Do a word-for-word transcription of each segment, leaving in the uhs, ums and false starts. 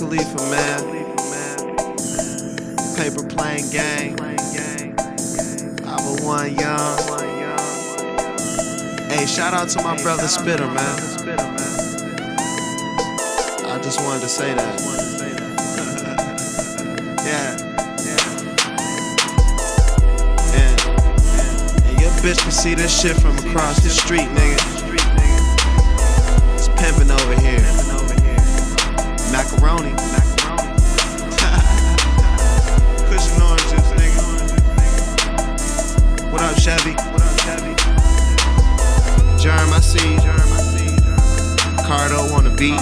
Khalifa, man. Paper Plane Gang. five oh one Young. Hey, shout out to my brother Spitter, man. I just wanted to say that. Yeah. And, and your bitch can see this shit from across the street, nigga. It's pimpin' over here. Macaroni. Cushion orange juice, nigga. What up, Chevy? What up, Chevy? Germ, I see. Germ, I see. Cardo on the beat.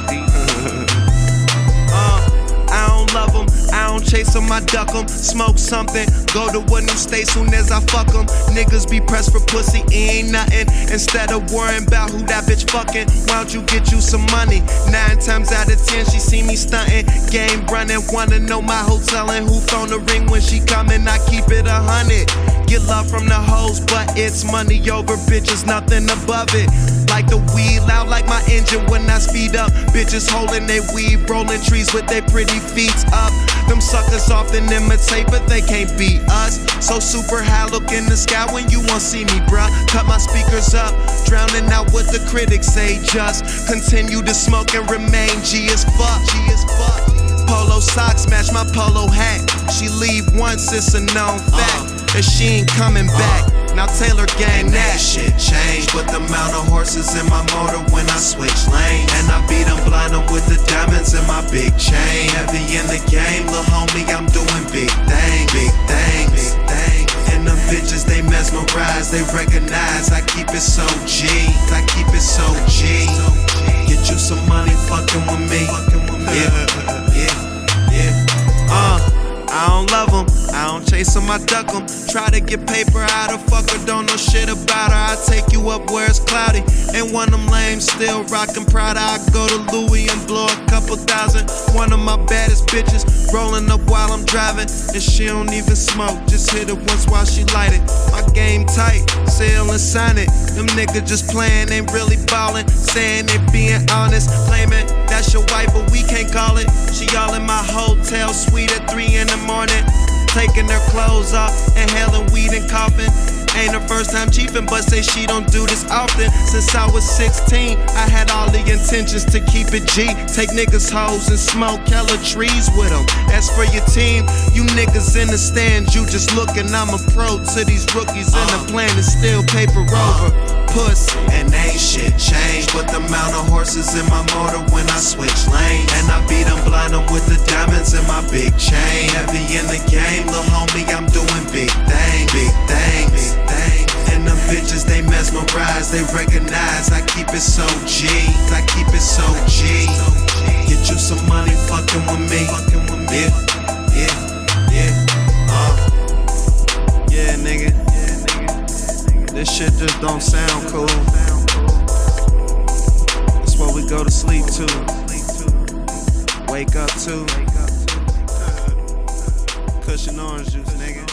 uh, I don't love them, I don't chase them, I duck them. Smoke something, go to a new state soon as I fuck them. Niggas be pressed for pussy, it ain't nothing. Instead of worrying about who that bitch fucking, why don't you get you some money? Nine times out of ten, she see me stunting. Game running, wanna know my hotel and who phone the ring when she coming. I keep it a hundred. Get love from the hoes, but it's money over bitches, nothing above it. Like the weed, loud like my engine when I speed up. Bitches holding they weed, rolling trees with their pretty feet up. Them suckers often imitate, but they can't beat us. So super high, look in the sky when you won't see me, bruh. Cut my speakers up, drowning out what the critics say. Just continue to smoke and remain G as fuck. G as fuck. Polo socks match my polo hat. She leave once, it's a known fact. And she ain't coming back. Now Taylor gang that shit changed. But the amount of horses in my motor when I switch lanes. And I beat them blind them with the diamonds in my big chain. Heavy in the game, lil' homie, I'm doing big things. Big things, big things. And them bitches, they mesmerize, they recognize. I keep it so G, I keep it so G. Get you some money fucking with me. Yeah, yeah, yeah. Uh. I don't love them, I don't chase them, I duck them. Try to get paper out of fucker, don't know shit about her. I take you up where it's cloudy. Ain't one of them lame, still rockin' Prada. I go to Louis and blow a couple thousand. One of my baddest bitches, rolling up while I'm driving. And she don't even smoke, just hit it once while she light it. My game tight, sell and sign it. Them niggas just playin', ain't really ballin'. Saying they being honest, claiming that's your wife, but we can't call it. She all in my hotel suite at three in the morning, taking their clothes off, inhaling weed and coughing. Ain't her first time chiefin', but say she don't do this often. Since I was sixteen, I had all the intentions to keep it G. Take niggas' hoes and smoke hella trees with them. As for your team, you niggas in the stands, you just looking. I'm a pro to these rookies, and the plan is still paper over. Pussy. And ain't shit changed, but the amount of horses in my motor when I switch lanes. And I beat them blind them with the diamonds in my big chain. Heavy in the game, lil' homie, I'm doing big things. Big things, big things. And them bitches, they mesmerize, they recognize. I keep it so G, I keep it so G. Get you some money fucking with me. Yeah, yeah, yeah. Uh. Yeah, nigga. This shit just don't sound cool. That's what we go to sleep to, wake up to. Cushion orange juice, nigga.